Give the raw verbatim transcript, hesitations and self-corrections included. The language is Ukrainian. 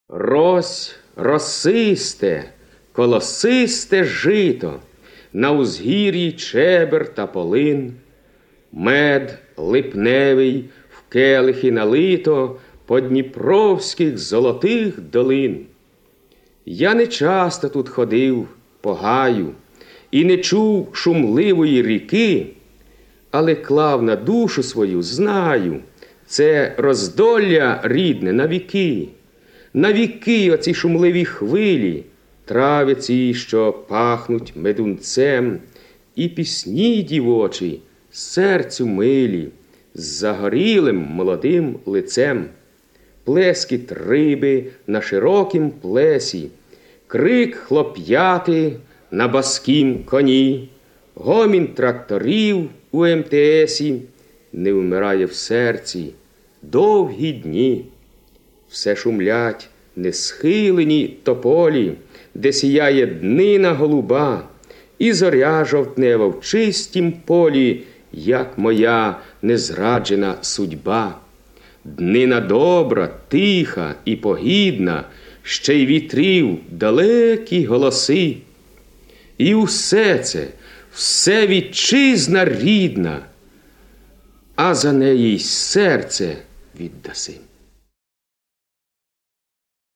Рось росисте, колосисте жито, на узгір'ї чебер та полин, мед липневий в келихи налито подніпровських золотих долин. Я не часто тут ходив по гаю і не чув шумливої ріки, але клав на душу свою, знаю, це роздолля рідне на віки. На віки оці шумливі хвилі, трави ці, що пахнуть медунцем, і пісні дівочі, серцю милі, з загорілим молодим лицем. Плескіт риби на широкім плесі, крик хлоп'яти на баскім коні, гомін тракторів у ем те есі не вмирає в серці довгі дні. Все шумлять несхилені тополі, де сіяє днина голуба, і зоря жовтнева в чистім полі, як моя незраджена судьба. Днина добра, тиха і погідна, ще й вітрів далекі голоси. І усе це, все вітчизна рідна, а за неї й серце віддаси.